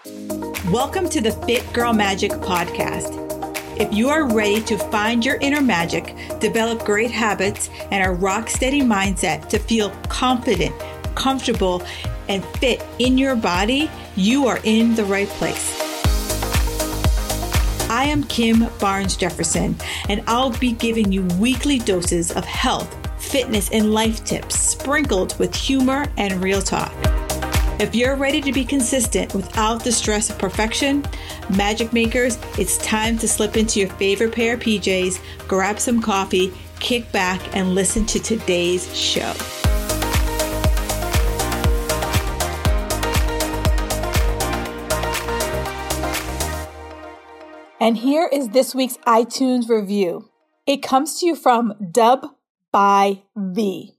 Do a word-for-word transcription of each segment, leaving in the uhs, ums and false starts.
Welcome to the Fit Girl Magic podcast. If you are ready to find your inner magic, develop great habits, and a rock steady mindset to feel confident, comfortable, and fit in your body, you are in the right place. I am Kim Barnes Jefferson, and I'll be giving you weekly doses of health, fitness, and life tips sprinkled with humor and real talk. If you're ready to be consistent without the stress of perfection, magic makers, it's time to slip into your favorite pair of P Js, grab some coffee, kick back, and listen to today's show. And here is this week's iTunes review. It comes to you from Dub by V.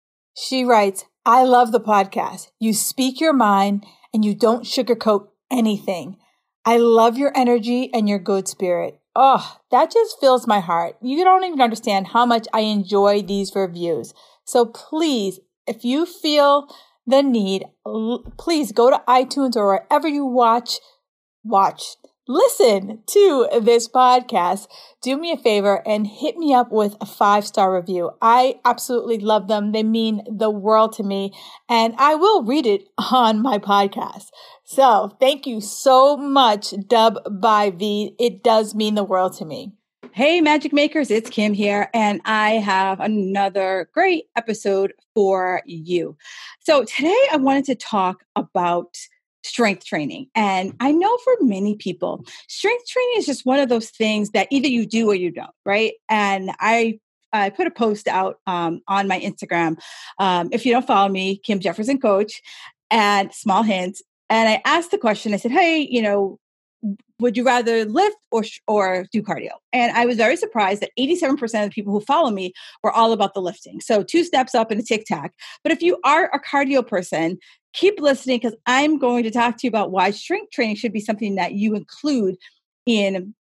She writes, I love the podcast. You speak your mind and you don't sugarcoat anything. I love your energy and your good spirit. Oh, that just fills my heart. You don't even understand how much I enjoy these reviews. So please, if you feel the need, please go to iTunes or wherever you watch, watch. Listen to this podcast. Do me a favor and hit me up with a five-star review. I absolutely love them. They mean the world to me, and I will read it on my podcast. So thank you so much, Dub by V. It does mean the world to me. Hey, Magic Makers, it's Kim here, and I have another great episode for you. So today I wanted to talk about strength training. And I know for many people, strength training is just one of those things that either you do or you don't, right? And I I put a post out um, on my Instagram. Um, if you don't follow me, Kim Jefferson Coach, and small hints. And I asked the question, I said, hey, you know, would you rather lift or or do cardio? And I was very surprised that eighty-seven percent of the people who follow me were all about the lifting. So two steps up and a tic tac. But if you are a cardio person, keep listening because I'm going to talk to you about why strength training should be something that you include in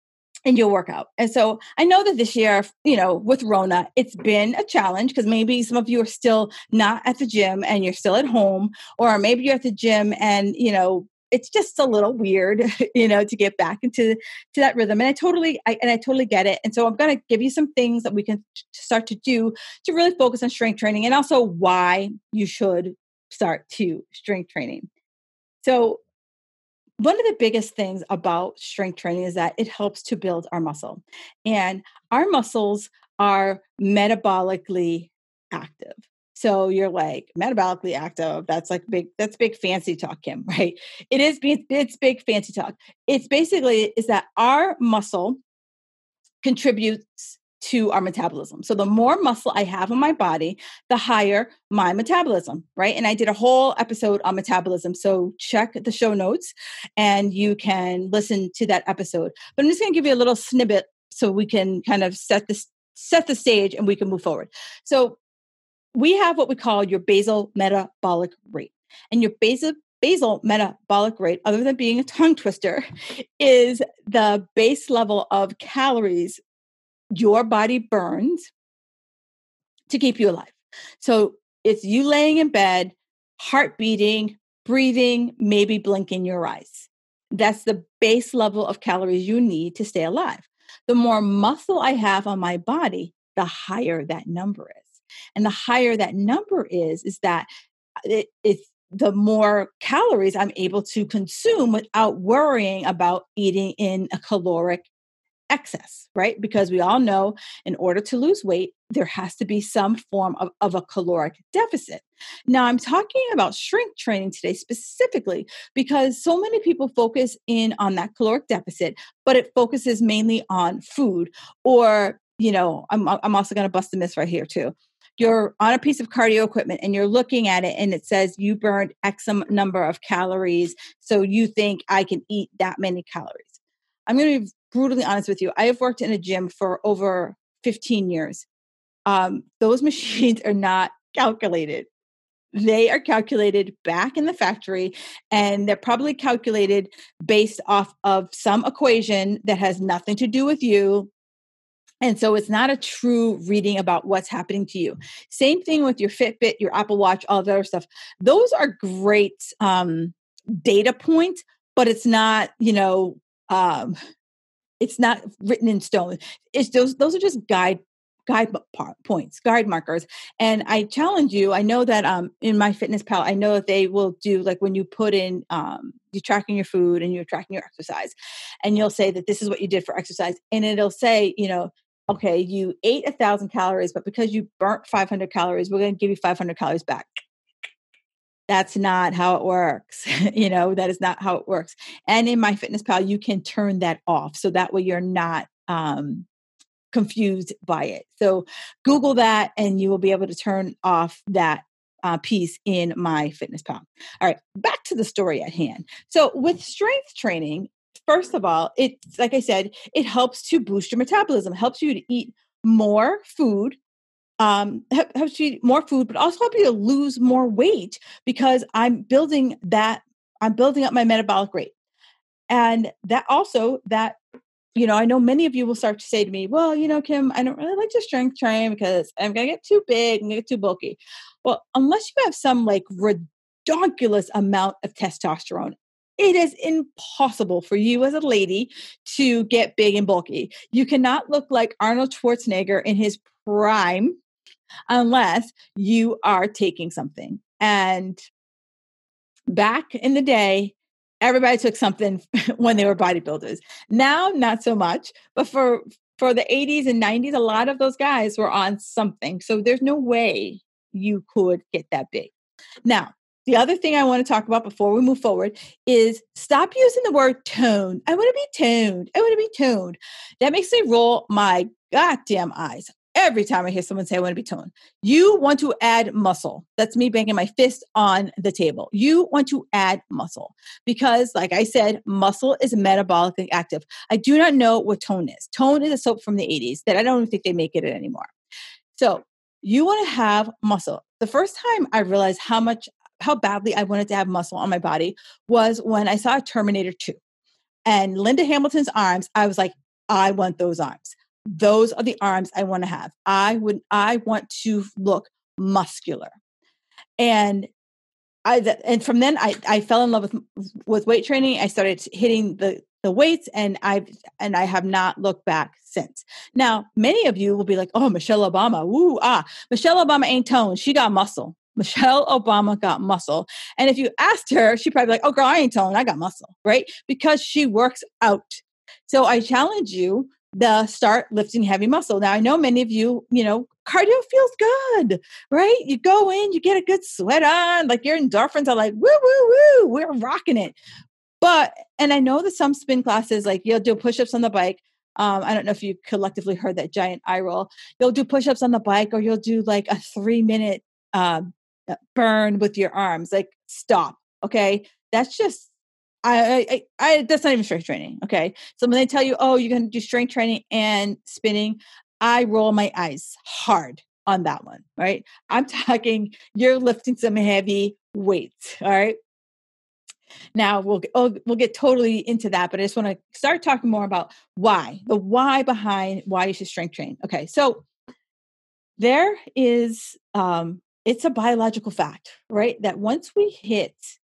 in your workout. And so I know that this year, you know, with Rona, it's been a challenge because maybe some of you are still not at the gym and you're still at home, or maybe you're at the gym and, you know, it's just a little weird, you know, to get back into to that rhythm. And I totally, I, and I totally get it. And so I'm going to give you some things that we can start to do to really focus on strength training and also why you should start to strength training. So one of the biggest things about strength training is that it helps to build our muscle. And our muscles are metabolically active. So you're like, metabolically active, that's like big, that's big fancy talk, Kim, right? It is, it's big fancy talk. It's basically is that our muscle contributes to our metabolism. So the more muscle I have in my body, the higher my metabolism, right? And I did a whole episode on metabolism. So check the show notes and you can listen to that episode. But I'm just going to give you a little snippet so we can kind of set this, set the stage and we can move forward. So we have what we call your basal metabolic rate. And your basal basal metabolic rate, other than being a tongue twister, is the base level of calories your body burns to keep you alive. So it's you laying in bed, heart beating, breathing, maybe blinking your eyes. That's the base level of calories you need to stay alive. The more muscle I have on my body, the higher that number is. And the higher that number is, is that it, it's the more calories I'm able to consume without worrying about eating in a caloric excess, right? Because we all know in order to lose weight, there has to be some form of, of a caloric deficit. Now, I'm talking about strength training today specifically because so many people focus in on that caloric deficit, but it focuses mainly on food or, you know, I'm, I'm also going to bust a myth right here too. You're on a piece of cardio equipment and you're looking at it and it says you burned X number of calories. So you think I can eat that many calories. I'm going to be brutally honest with you. I have worked in a gym for over fifteen years. Um, those machines are not calculated. They are calculated back in the factory and they're probably calculated based off of some equation that has nothing to do with you. And so it's not a true reading about what's happening to you. Same thing with your Fitbit, your Apple Watch, all that other stuff. Those are great um, data points, but it's not, you know, um, it's not written in stone. It's those, those are just guide guide points, guide markers. And I challenge you, I know that um, in MyFitnessPal, I know that they will do like when you put in, um, you're tracking your food and you're tracking your exercise, and you'll say that this is what you did for exercise. And it'll say, you know, okay, you ate a thousand calories, but because you burnt five hundred calories, we're going to give you five hundred calories back. That's not how it works. You know, that is not how it works. And in MyFitnessPal, you can turn that off. So that way you're not, um, confused by it. So Google that and you will be able to turn off that uh, piece in MyFitnessPal. All right, back to the story at hand. So with strength training, first of all, it's like I said, it helps to boost your metabolism, helps you to eat more food, um, helps you eat more food, but also help you to lose more weight because I'm building that, I'm building up my metabolic rate. And that also, that you know, I know many of you will start to say to me, well, you know, Kim, I don't really like to strength train because I'm going to get too big and get too bulky. Well, unless you have some like ridiculous amount of testosterone, it is impossible for you as a lady to get big and bulky. You cannot look like Arnold Schwarzenegger in his prime unless you are taking something. And back in the day, everybody took something when they were bodybuilders. Now, not so much, but for for the eighties and nineties, a lot of those guys were on something. So there's no way you could get that big. Now, the other thing I want to talk about before we move forward is stop using the word toned. I want to be toned. I want to be toned. That makes me roll my goddamn eyes every time I hear someone say, I want to be toned. You want to add muscle. That's me banging my fist on the table. You want to add muscle because, like I said, muscle is metabolically active. I do not know what tone is. Tone is a soap from the eighties that I don't even think they make it anymore. So you want to have muscle. The first time I realized how much, how badly I wanted to have muscle on my body was when I saw Terminator two and Linda Hamilton's arms. I was like, I want those arms. Those are the arms I want to have. I would, I want to look muscular. And I, and from then I, I fell in love with, with weight training. I started hitting the, the weights and I've, and I have not looked back since. Now, many of you will be like, oh, Michelle Obama. Woo, ah, Michelle Obama ain't toned. She got muscle. Michelle Obama got muscle. And if you asked her, she'd probably be like, oh girl, I ain't toned. I got muscle, right? Because she works out. So I challenge you the start lifting heavy muscle. Now, I know many of you, you know, cardio feels good, right? You go in, you get a good sweat on, like your endorphins are like, woo, woo, woo, we're rocking it. But, and I know that some spin classes, like you'll do push-ups on the bike. Um, I don't know if you collectively heard that giant eye roll. You'll do push-ups on the bike or you'll do like a three minute um, burn with your arms, like stop. Okay. That's just, I, I, I, that's not even strength training. Okay. So when they tell you, oh, you're going to do strength training and spinning, I roll my eyes hard on that one. Right. I'm talking, you're lifting some heavy weights. All right. Now we'll, oh, we'll get totally into that, but I just want to start talking more about why, the why behind why you should strength train. Okay. So there is, um, it's a biological fact, right? That once we hit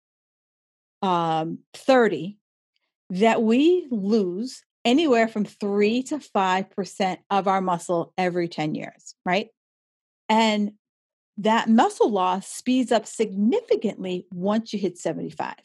um, thirty, that we lose anywhere from three to five percent of our muscle every ten years, right? And that muscle loss speeds up significantly once you hit seventy-five.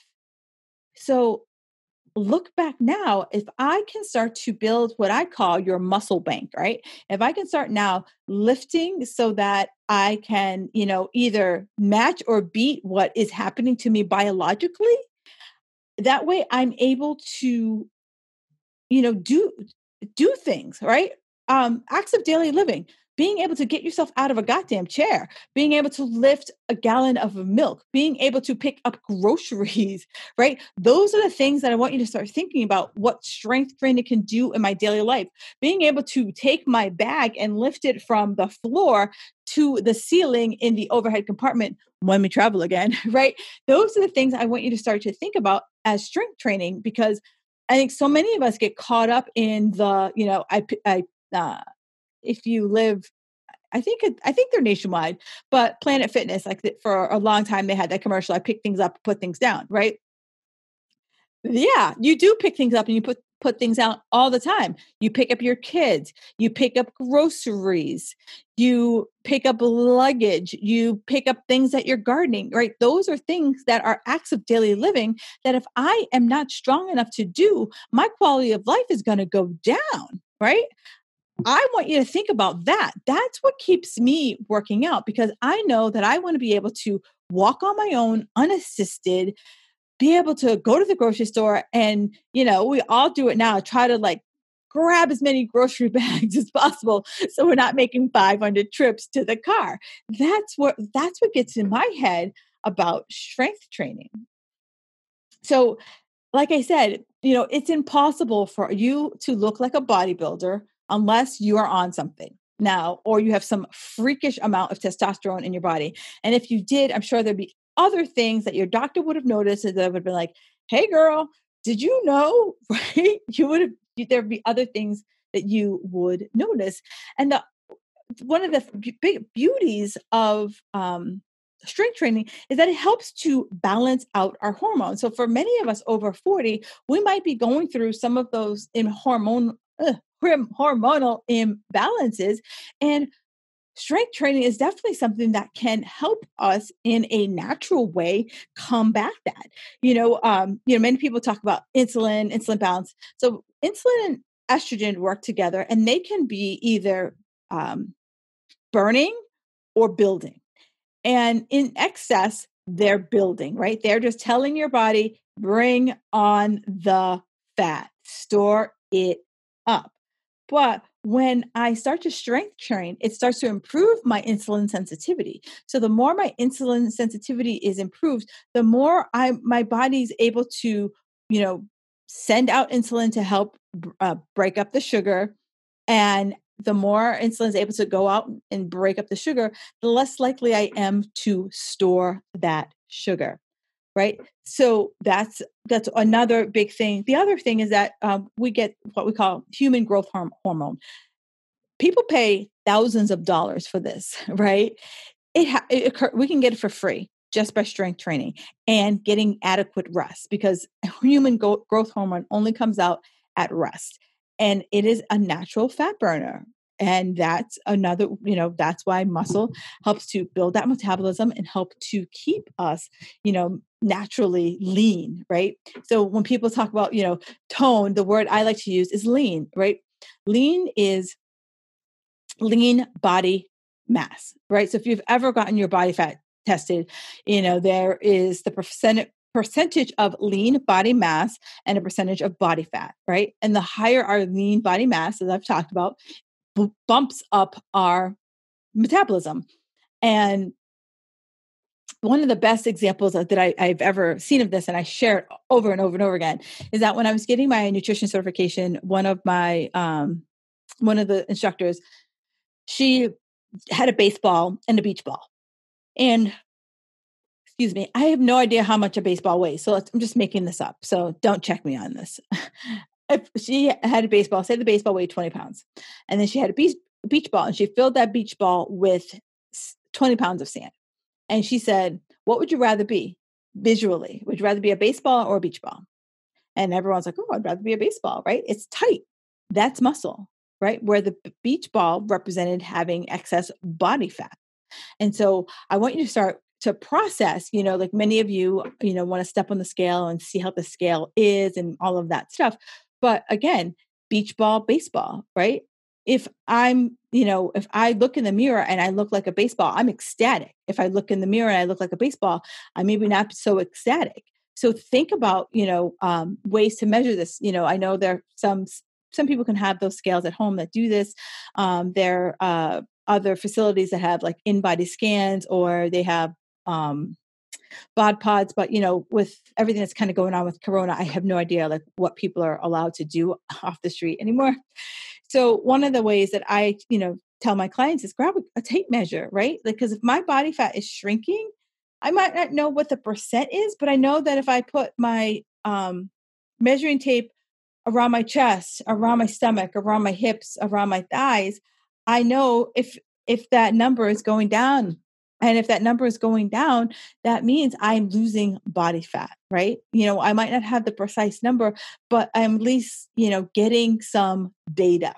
So look back now, if I can start to build what I call your muscle bank, right? If I can start now lifting so that I can, you know, either match or beat what is happening to me biologically, that way I'm able to, you know, do, do things, right? Um, acts of daily living, being able to get yourself out of a goddamn chair, being able to lift a gallon of milk, being able to pick up groceries, right? Those are the things that I want you to start thinking about what strength training can do in my daily life. Being able to take my bag and lift it from the floor to the ceiling in the overhead compartment when we travel again, right? Those are the things I want you to start to think about as strength training, because I think so many of us get caught up in the, you know, I, I, uh, if you live, I think, it, I think they're nationwide, but Planet Fitness, like the, for a long time, they had that commercial. I pick things up, put things down, right? Yeah, you do pick things up and you put put things out all the time. You pick up your kids, you pick up groceries, you pick up luggage, you pick up things that you're gardening, right? Those are things that are acts of daily living that if I am not strong enough to do, my quality of life is going to go down, right? I want you to think about that. That's what keeps me working out because I know that I want to be able to walk on my own, unassisted, be able to go to the grocery store and, you know, we all do it now, try to like grab as many grocery bags as possible so we're not making five hundred trips to the car. That's what that's what gets in my head about strength training. So, like I said, you know, it's impossible for you to look like a bodybuilder unless you are on something now, or you have some freakish amount of testosterone in your body. And if you did, I'm sure there'd be other things that your doctor would have noticed that would have been like, hey girl, did you know, right? You would have, there'd be other things that you would notice. And the, one of the big beauties of, um, strength training is that it helps to balance out our hormones. So for many of us over forty, we might be going through some of those in hormone uh, hormonal imbalances, and strength training is definitely something that can help us in a natural way combat that. You know, um, you know, many people talk about insulin, insulin balance. So insulin and estrogen work together, and they can be either um, burning or building. And in excess, they're building, right? They're just telling your body, bring on the fat, store it up. But when I start to strength train, it starts to improve my insulin sensitivity. So the more my insulin sensitivity is improved, the more I my body's able to, you know, send out insulin to help uh, break up the sugar. And the more insulin is able to go out and break up the sugar, the less likely I am to store that sugar, right? So that's that's another big thing. The other thing is that um, we get what we call human growth hormone. People pay thousands of dollars for this, right? It, ha- it occur- we can get it for free just by strength training and getting adequate rest because human go- growth hormone only comes out at rest. And it is a natural fat burner. And that's another, you know, that's why muscle helps to build that metabolism and help to keep us, you know, naturally lean, right? So when people talk about, you know, tone, the word I like to use is lean, right? Lean is lean body mass, right? So if you've ever gotten your body fat tested, you know, there is the percentage percentage of lean body mass and a percentage of body fat, right? And the higher our lean body mass, as I've talked about, b- bumps up our metabolism. And one of the best examples that I, I've ever seen of this, and I share it over and over and over again, is that when I was getting my nutrition certification, one of my um, one of the instructors, she had a baseball and a beach ball. And excuse me, I have no idea how much a baseball weighs. So I'm just making this up. So don't check me on this. If she had a baseball, say the baseball weighed twenty pounds, and then she had a beach, beach ball, and she filled that beach ball with twenty pounds of sand. And she said, what would you rather be visually? Would you rather be a baseball or a beach ball? And everyone's like, oh, I'd rather be a baseball, right? It's tight. That's muscle, right? Where the beach ball represented having excess body fat. And so I want you to start to process, you know, like many of you, you know, want to step on the scale and see how the scale is and all of that stuff. But again, beach ball, baseball, right? If I'm, you know, if I look in the mirror and I look like a baseball, I'm ecstatic. If I look in the mirror and I look like a baseball, I'm maybe not so ecstatic. So think about, you know, um, ways to measure this. You know, I know there are some, some people can have those scales at home that do this. Um, there are uh, other facilities that have like in-body scans, or they have um, bod pods. But, you know, with everything that's kind of going on with Corona, I have no idea like what people are allowed to do off the street anymore. So one of the ways that I, you know, tell my clients is grab a, a tape measure, right? Like, because if my body fat is shrinking, I might not know what the percent is, but I know that if I put my um, measuring tape around my chest, around my stomach, around my hips, around my thighs, I know if if that number is going down And if that number is going down, that means I'm losing body fat, right? You know, I might not have the precise number, but I'm at least, you know, getting some data.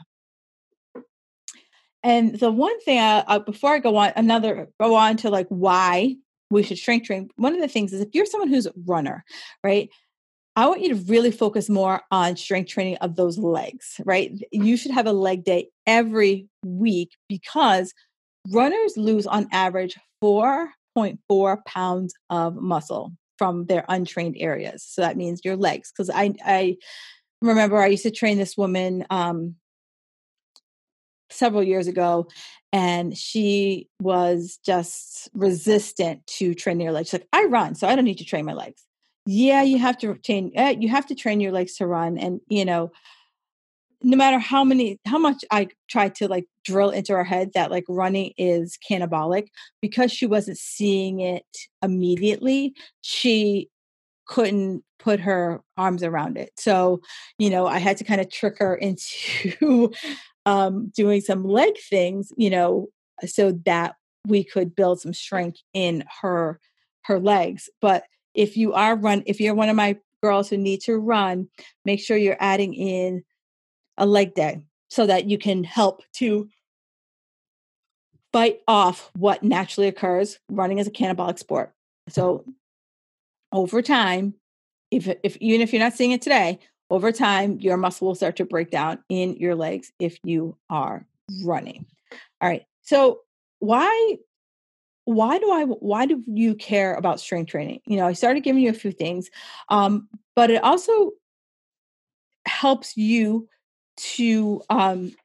And the one thing, I, uh, before I go on, another go on to like why we should strength train. One of the things is if you're someone who's a runner, right? I want you to really focus more on strength training of those legs, right? You should have a leg day every week because runners lose on average four point four pounds of muscle from their untrained areas. So that means your legs. Because I, I remember I used to train this woman um, several years ago, and she was just resistant to training her legs. She's like, I run, so I don't need to train my legs. Yeah, you have to train. Uh, you have to train your legs to run, and you know, no matter how many, how much I tried to like drill into her head that like running is catabolic, because she wasn't seeing it immediately, she couldn't put her arms around it. So, you know, I had to kind of trick her into um, doing some leg things, you know, so that we could build some strength in her, her legs. But if you are run, if you're one of my girls who need to run, make sure you're adding in a leg day so that you can help to fight off what naturally occurs. Running is a catabolic sport. So over time, if, if even if you're not seeing it today, over time, your muscle will start to break down in your legs if you are running. All right. So why, why do I, why do you care about strength training? You know, I started giving you a few things, um, but it also helps you to um,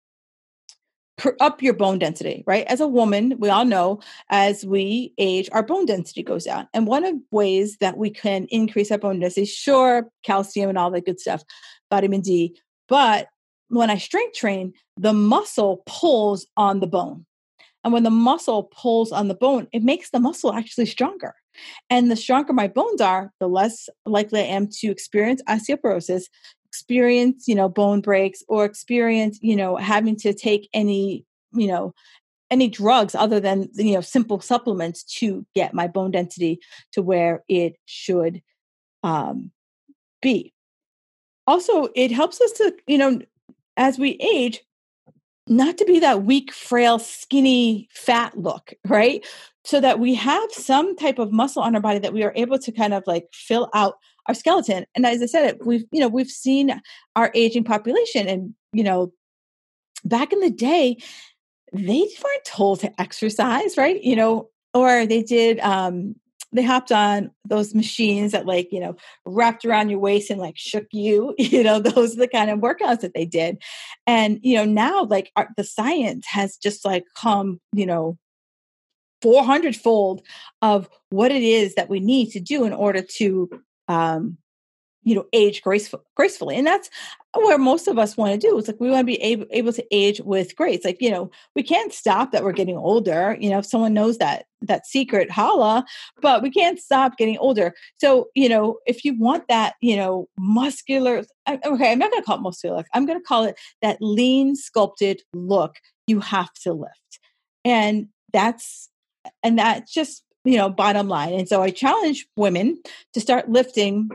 up your bone density, right? As a woman, we all know as we age, our bone density goes down. And one of the ways that we can increase our bone density, sure, calcium and all that good stuff, vitamin D. But when I strength train, the muscle pulls on the bone. And when the muscle pulls on the bone, it makes the muscle actually stronger. And the stronger my bones are, the less likely I am to experience osteoporosis, experience, you know, bone breaks, or experience, you know, having to take any, you know, any drugs other than, you know, simple supplements to get my bone density to where it should um, be. Also, it helps us to, you know, as we age, not to be that weak, frail, skinny, fat look, right? So that we have some type of muscle on our body that we are able to kind of like fill out our skeleton. And as I said, we've, you know, we've seen our aging population, and, you know, back in the day, they weren't told to exercise, right? You know, or they did, um, they hopped on those machines that like, you know, wrapped around your waist and like shook you, you know, those are the kind of workouts that they did. And, you know, now like our, the science has just like come, you know, four hundred fold of what it is that we need to do in order to, um, you know, age graceful, gracefully. And that's where most of us want to do. It's like, we want to be able, able to age with grace. Like, you know, we can't stop that we're getting older. You know, if someone knows that, that secret, holla, but we can't stop getting older. So, you know, if you want that, you know, muscular, okay, I'm not going to call it muscular. I'm going to call it that lean, sculpted look you have to lift. And that's, and that's just, you know, bottom line. And so I challenge women to start lifting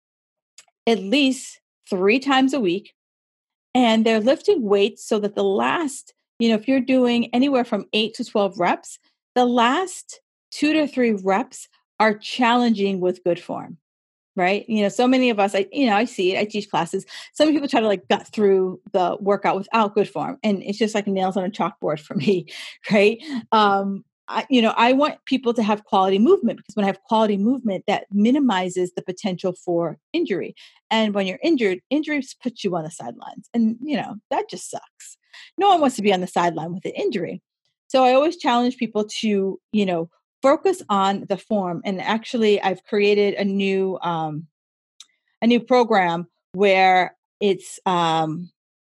at least three times a week. And they're lifting weights so that the last, you know, if you're doing anywhere from eight to twelve reps, the last two to three reps are challenging with good form, right? You know, so many of us, I, you know, I see it, I teach classes. Some people try to like gut through the workout without good form. And it's just like nails on a chalkboard for me, right? Um, I, you know, I want people to have quality movement, because when I have quality movement, that minimizes the potential for injury. And when you're injured, injuries put you on the sidelines. And, you know, that just sucks. No one wants to be on the sideline with an injury. So I always challenge people to, you know, focus on the form. And actually, I've created a new, um, a new program where it's, um,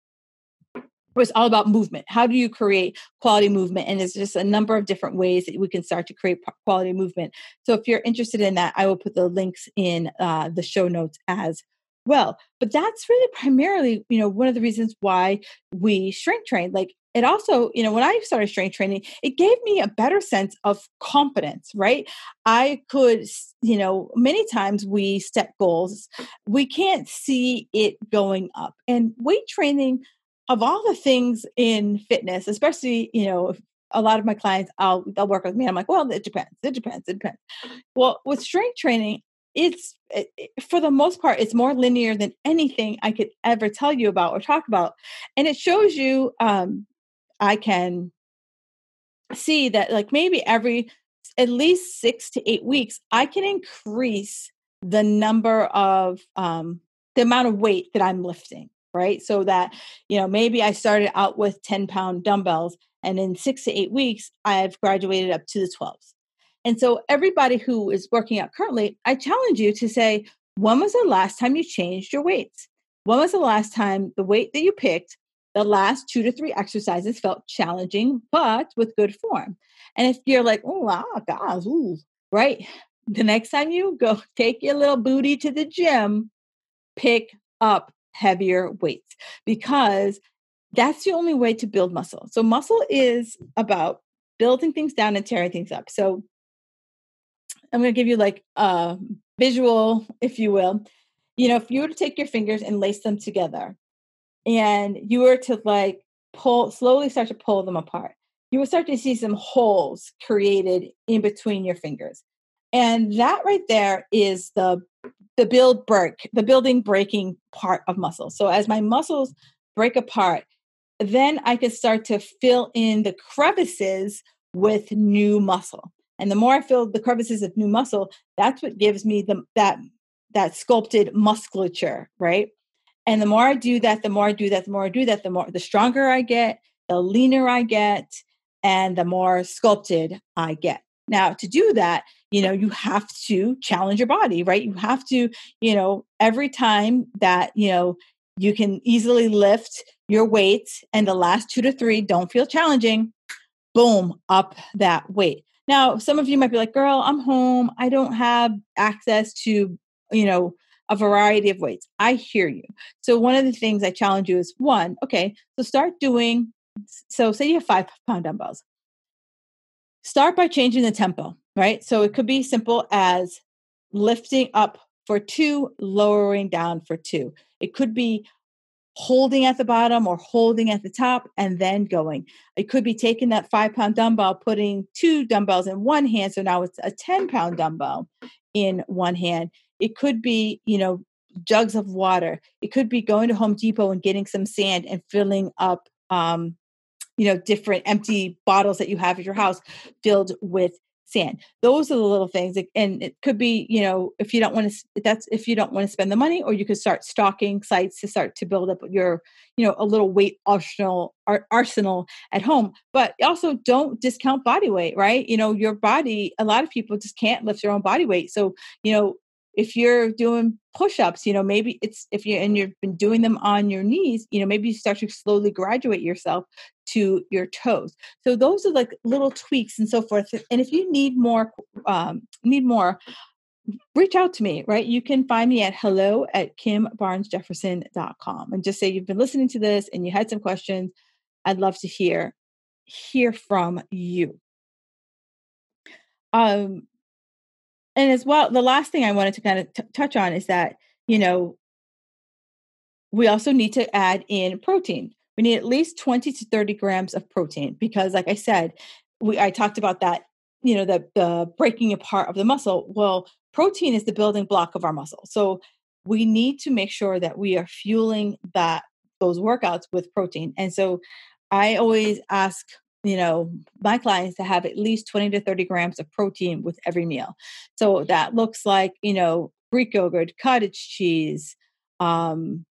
it's all about movement. How do you create quality movement? And there's just a number of different ways that we can start to create quality movement. So if you're interested in that, I will put the links in uh, the show notes as well. But that's really primarily, you know, one of the reasons why we strength train. Like, it also, you know, when I started strength training, it gave me a better sense of confidence, right? I could, you know, many times we set goals, we can't see it going up. And weight training, of all the things in fitness, especially, you know, if a lot of my clients, I'll they'll work with me. I'm like, well, it depends. It depends. It depends. Well, with strength training, it's it, it- for the most part, it's more linear than anything I could ever tell you about or talk about, and it shows you. Um, I can see that like maybe every at least six to eight weeks, I can increase the number of um, the amount of weight that I'm lifting, right? So that, you know, maybe I started out with ten pound dumbbells and in six to eight weeks, I've graduated up to the twelves. And so everybody who is working out currently, I challenge you to say, when was the last time you changed your weights? When was the last time the weight that you picked, the last two to three exercises felt challenging, but with good form? And if you're like, oh, wow, gosh, ooh, right? The next time you go take your little booty to the gym, pick up heavier weights because that's the only way to build muscle. So muscle is about building things down and tearing things up. So I'm going to give you like a visual, if you will. You know, if you were to take your fingers and lace them together and you were to like pull, slowly start to pull them apart, you will start to see some holes created in between your fingers. And that right there is the the build break, the building breaking part of muscle. So as my muscles break apart, then I can start to fill in the crevices with new muscle. And the more I fill the crevices of new muscle, that's what gives me the that that sculpted musculature, right? And the more I do that, the more I do that, the more I do that, the more the stronger I get, the leaner I get, and the more sculpted I get. Now, to do that, you know, you have to challenge your body, right? You have to, you know, every time that, you know, you can easily lift your weights and the last two to three don't feel challenging, boom, up that weight. Now, some of you might be like, girl, I'm home. I don't have access to, you know, a variety of weights. I hear you. So one of the things I challenge you is one, okay, so start doing, so say you have five pound dumbbells. Start by changing the tempo, right? So it could be simple as lifting up for two, lowering down for two. It could be holding at the bottom or holding at the top and then going. It could be taking that five pound dumbbell, putting two dumbbells in one hand. So now it's a ten pound dumbbell in one hand. It could be, you know, jugs of water. It could be going to Home Depot and getting some sand and filling up, um, you know, different empty bottles that you have at your house filled with sand. Those are the little things. And it could be, you know, if you don't want to, that's if you don't want to spend the money, or you could start stocking sites to start to build up your, you know, a little weight arsenal, arsenal at home. But also don't discount body weight, right? You know, your body, a lot of people just can't lift their own body weight. So, you know, if you're doing push-ups, you know, maybe it's, if you, and you've been doing them on your knees, you know, maybe you start to slowly graduate yourself to your toes. So those are like little tweaks and so forth. And if you need more, um, need more, reach out to me, right? You can find me at hello at kim barnes jefferson dot com and just say you've been listening to this and you had some questions. I'd love to hear, hear from you. Um, and as well, the last thing I wanted to kind of t- touch on is that, you know, we also need to add in protein. We need at least twenty to thirty grams of protein because, like I said, we I talked about that, you know, the, the breaking apart of the muscle. Well, protein is the building block of our muscle. So we need to make sure that we are fueling that those workouts with protein. And so I always ask, you know, my clients to have at least twenty to thirty grams of protein with every meal. So that looks like, you know, Greek yogurt, cottage cheese, um,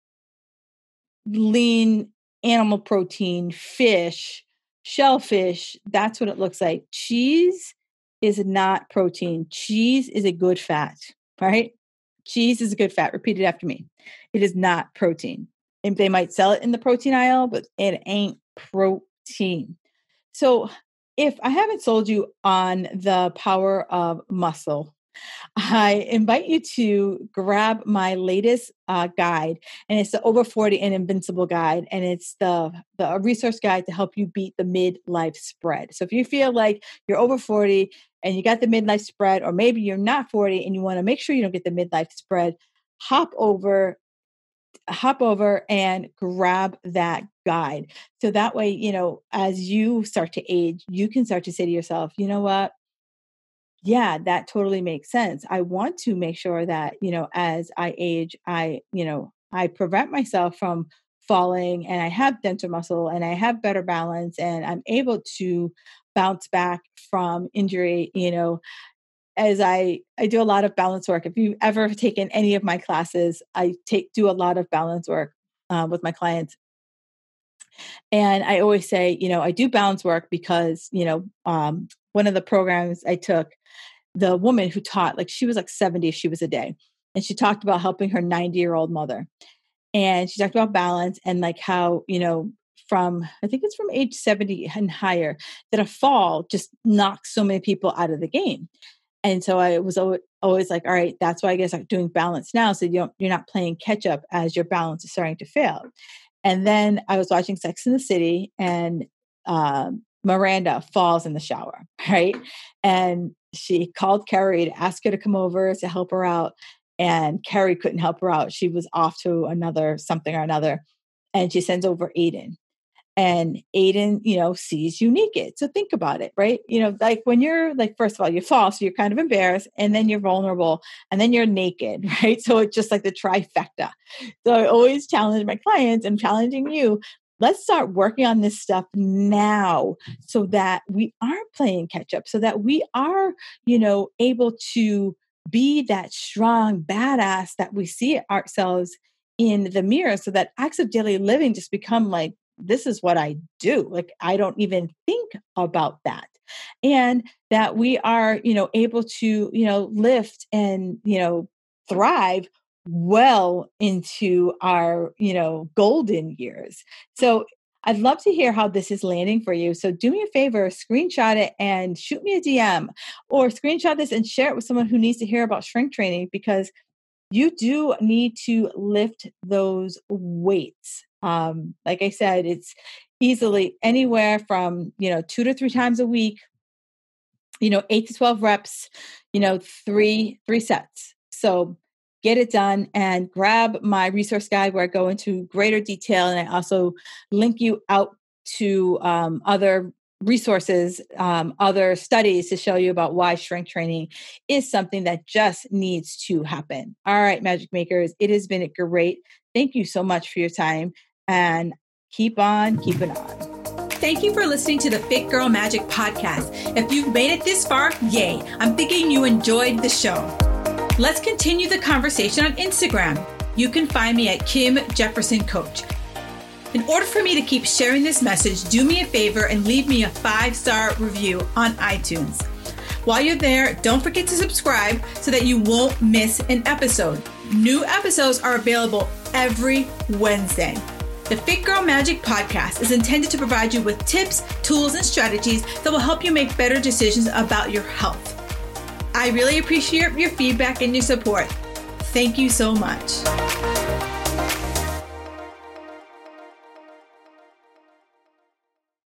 lean animal protein, fish, shellfish. That's what it looks like. Cheese is not protein. Cheese is a good fat, right? Cheese is a good fat. Repeat it after me. It is not protein. And they might sell it in the protein aisle, but it ain't protein. So if I haven't sold you on the power of muscle, I invite you to grab my latest uh, guide, and it's the Over forty and Invincible Guide, and it's the, the resource guide to help you beat the midlife spread. So if you feel like you're over forty and you got the midlife spread, or maybe you're not forty and you want to make sure you don't get the midlife spread, hop over hop over and grab that guide. So that way, you know, as you start to age, you can start to say to yourself, you know what? Yeah, that totally makes sense. I want to make sure that, you know, as I age, I, you know, I prevent myself from falling, and I have dental muscle and I have better balance, and I'm able to bounce back from injury, you know, as I, I do a lot of balance work. If you've ever taken any of my classes, I take, do a lot of balance work uh, with my clients. And I always say, you know, I do balance work because, you know, um, one of the programs I took, the woman who taught, like, she was like seventy if she was a day. And she talked about helping her ninety year old mother. And she talked about balance and like how, you know, from, I think it's from age seventy and higher, that a fall just knocks so many people out of the game. And so I was always like, all right, that's why I guess I'm doing balance now. So you don't, you're not playing catch up as your balance is starting to fail. And then I was watching Sex and the City, and um, Miranda falls in the shower, right? And she called Carrie to ask her to come over to help her out. And Carrie couldn't help her out. She was off to another something or another. And she sends over Aiden. And Aiden, you know, sees you naked. So think about it, right? You know, like when you're like, first of all, you fall, so you're kind of embarrassed, and then you're vulnerable, and then you're naked, right? So it's just like the trifecta. So I always challenge my clients, and challenging you, let's start working on this stuff now so that we aren't playing catch up, so that we are, you know, able to be that strong badass that we see ourselves in the mirror, so that acts of daily living just become like, this is what I do. Like, I don't even think about that. And that we are, you know, able to, you know, lift and, you know, thrive well into our, you know, golden years. So I'd love to hear how this is landing for you. So do me a favor, screenshot it and shoot me a D M, or screenshot this and share it with someone who needs to hear about strength training, because you do need to lift those weights. Um, like I said, it's easily anywhere from, you know, two to three times a week, you know, eight to twelve reps, you know, three, three sets. So get it done, and grab my resource guide where I go into greater detail. And I also link you out to um, other resources, um, other studies to show you about why strength training is something that just needs to happen. All right, Magic Makers, it has been great. Thank you so much for your time, and keep on keeping on. Thank you for listening to the Fit Girl Magic podcast. If you've made it this far, yay. I'm thinking you enjoyed the show. Let's continue the conversation on Instagram. You can find me at Kim Jefferson Coach. In order for me to keep sharing this message, do me a favor and leave me a five-star review on iTunes. While you're there, don't forget to subscribe so that you won't miss an episode. New episodes are available every Wednesday. The Fit Girl Magic podcast is intended to provide you with tips, tools, and strategies that will help you make better decisions about your health. I really appreciate your feedback and your support. Thank you so much.